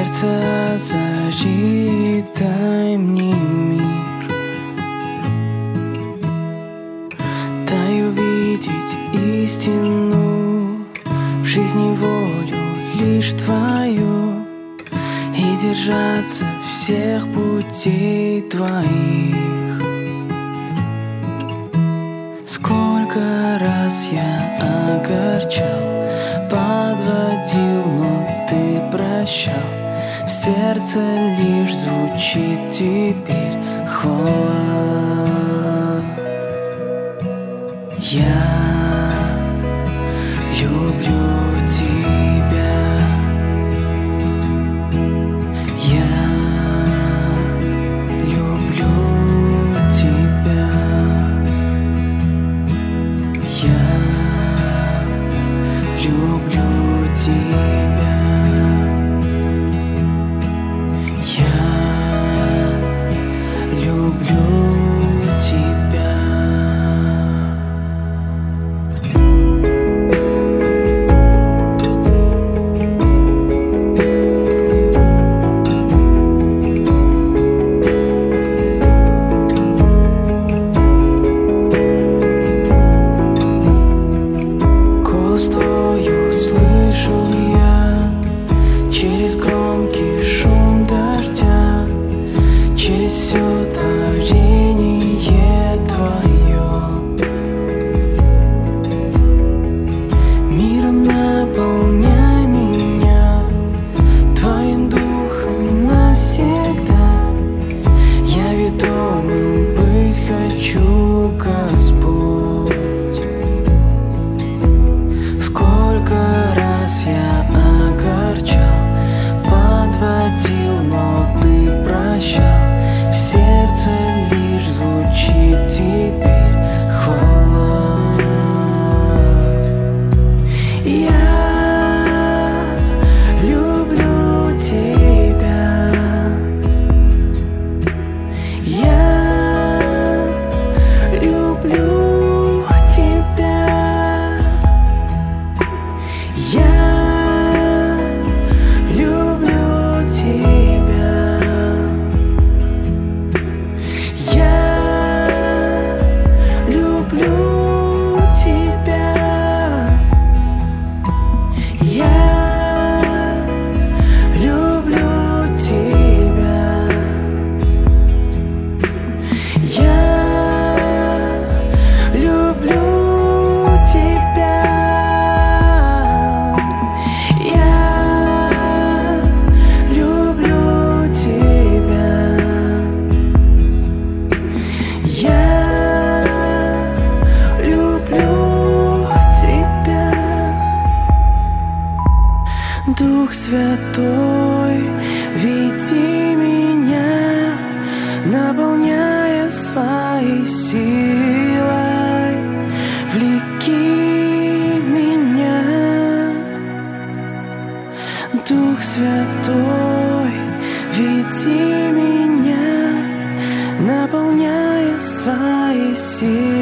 сердце озари, дай мне мир, дай увидеть истину, в жизни волю лишь твою, и держаться всех путей твоих. Сколько раз я огорчал, подводил, но ты прощал. В сердце лишь звучит теперь хвала. Я люблю тебя. Я люблю тебя. Я люблю тебя. Я люблю тебя. Голос твой услышу я через громкий шум дождя, через все творение твое. Миром наполняй меня, твоим духом навсегда. Я ведомым быть хочу, Господь. Сколько раз я огорчал, подводил, но ты прощал. В сердце лишь звучит теперь хвала. Я люблю тебя. Я люблю тебя. Я люблю тебя. Я люблю тебя. Я люблю тебя. Я люблю тебя. Я люблю тебя. Я люблю тебя. Дух Святой, веди меня, наполняя своей силой, влеки меня. Дух Святой, веди меня, наполняя своей силой.